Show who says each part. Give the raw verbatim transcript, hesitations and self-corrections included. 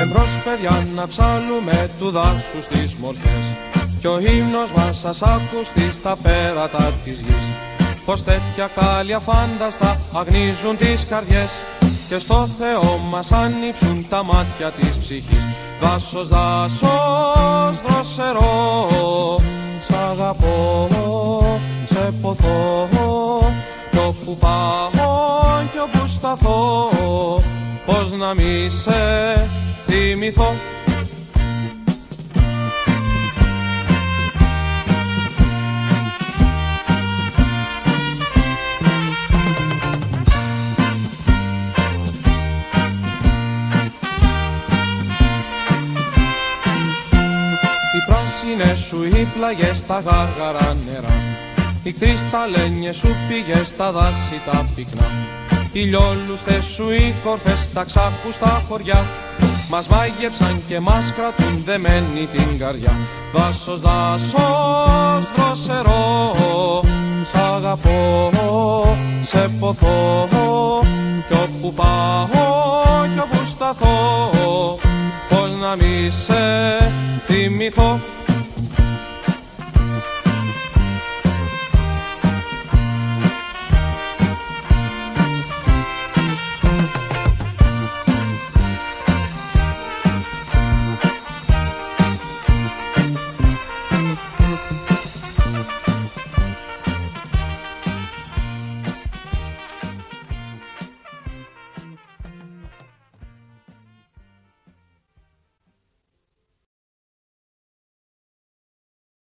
Speaker 1: Εμπρός παιδιά να ψάλουμε του δάσους τις μορφές, κι ο ύμνος μας σας ακουστεί στα πέρατα της γης. Πως τέτοια κάλια φάνταστα αγνίζουν τις καρδιές, και στο Θεό μας άνοιψουν τα μάτια της ψυχής. Δάσος, δάσος, δροσερό, σ' αγαπώ, σε ποθώ, κι όπου πάω κι όπου σταθώ, πως να μη σε θυμηθώ. Είναι σου οι πλαγιές, τα γάργαρα νερά, οι κρυσταλλένιες σου πηγές, τα δάση τα πυκνά, οι λιόλουστες σου οι κορφές, τα ξάκουστα χωριά, μας μάγεψαν και μας κρατούν δεμένη την καρδιά. Δάσος, δάσος, δροσερό, σ' αγαπώ, σε ποθώ, κι όπου πάω κι όπου σταθώ, πως να μη σε θυμηθώ.